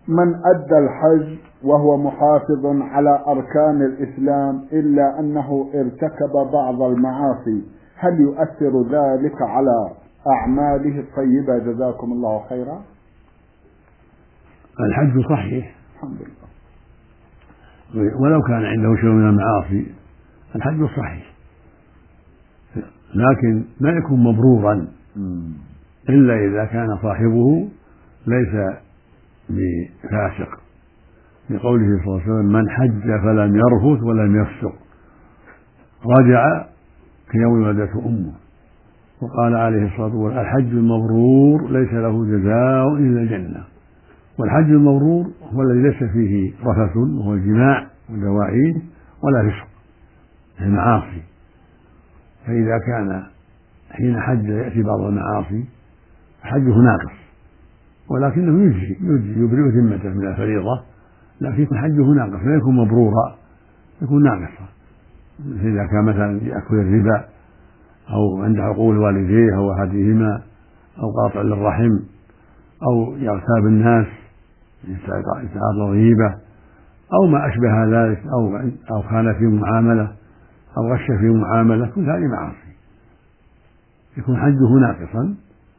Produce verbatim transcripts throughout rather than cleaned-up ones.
من أدى الحج وهو محافظ على أركان الإسلام إلا أنه ارتكب بعض المعاصي، هل يؤثر ذلك على أعماله الطيبة؟ جزاكم الله خيرا. الحج صحيح الحمد لله، ولو كان عنده شيء من المعاصي الحج صحيح، لكن ما يكون مبرورا إلا إذا كان صاحبه ليس بفاسق، لقوله صلى الله عليه وسلم: من حج فلم يرفث ولم يفسق رجع كيوم ولدته أمه. وقال عليه الصلاة والسلام: الحج المبرور ليس له جزاء إلا الجنة. والحج المبرور هو الذي ليس فيه رفث وهو الجماع ودواعيه ولا فسق المعاصي. فإذا كان حين حج يأتي بعض المعاصي حجه ناقص، ولكنه يجزي يجزي يبرئ ذمته من الفريضة، لكن يكون حجه ناقص، لا يكون مبرورا، يكون ناقصا. إذا كان مثلا يأكل الربا أو عند عقول والديه أو أحدهما أو قاطع للرحم أو يغتاب الناس يتعاطى الغيبة أو ما أشبه ذلك، أو أو كان في معاملة أو غش في معاملة، كل هذه معاصي، يكون حجه ناقصا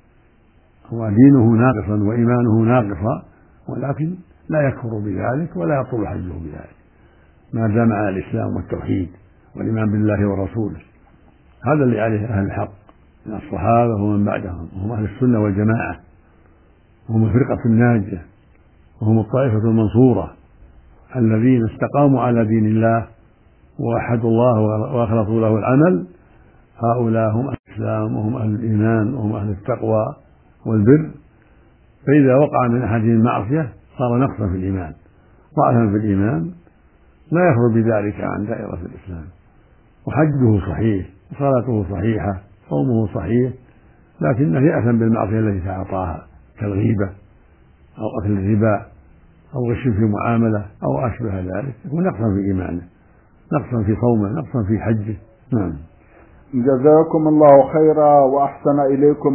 ودينه ناقصا وإيمانه ناقصا، ولكن لا يكفر بذلك ولا يبطل حجه بذلك ما دام على الإسلام والتوحيد والإيمان بالله ورسوله. هذا اللي عليه أهل الحق من الصحابة ومن بعدهم، وهم أهل السنة والجماعة، وهم الفرقة الناجية، وهم الطائفة المنصورة الذين استقاموا على دين الله ووحدوا الله وأخلصوا له العمل. هؤلاء هم أهل الإسلام وهم أهل الإيمان وهم أهل التقوى والبر. فإذا وقع من أحدهم المعصية صار نقصا في الإيمان، ضعفا في الإيمان، لا يخرج بذلك عن دائرة الإسلام. وحجه صحيح وصلاته صحيحة صومه صحيح، لكنه يأثم بالمعصية التي تعاطاها كالغيبة أو أكل الربا أو غش في معاملة أو أشبه ذلك، يكون نقصا في إيمانه، نقصا في صومه، نقصا في حجه. نعم. جزاكم الله خيرا وأحسن إليكم.